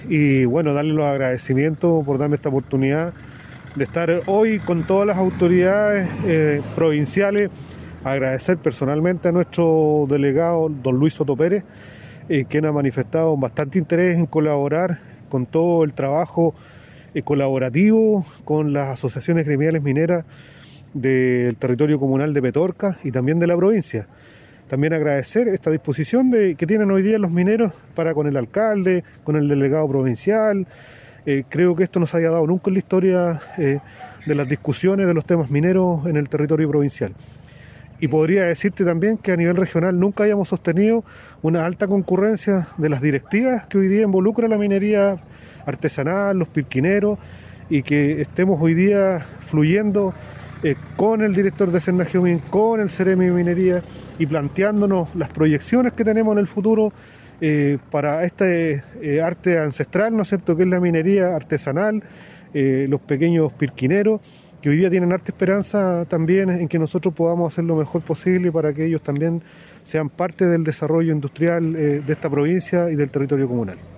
y bueno, darle los agradecimientos por darme esta oportunidad de estar hoy con todas las autoridades provinciales. Agradecer personalmente a nuestro delegado, don Luis Soto Pérez, quien ha manifestado bastante interés en colaborar con todo el trabajo colaborativo con las asociaciones gremiales mineras del territorio comunal de Petorca y también de la provincia. También agradecer esta disposición que tienen hoy día los mineros para con el alcalde, con el delegado provincial. Creo que esto no se haya dado nunca en la historia de las discusiones de los temas mineros en el territorio provincial. Y podría decirte también que a nivel regional nunca hayamos sostenido una alta concurrencia de las directivas que hoy día involucra la minería artesanal, los pirquineros, y que estemos hoy día fluyendo con el director de Cernajeomin, con el Ceremi de Minería y planteándonos las proyecciones que tenemos en el futuro para este arte ancestral, ¿no es cierto?, que es la minería artesanal, los pequeños pirquineros, que hoy día tienen harta esperanza también en que nosotros podamos hacer lo mejor posible para que ellos también sean parte del desarrollo industrial de esta provincia y del territorio comunal.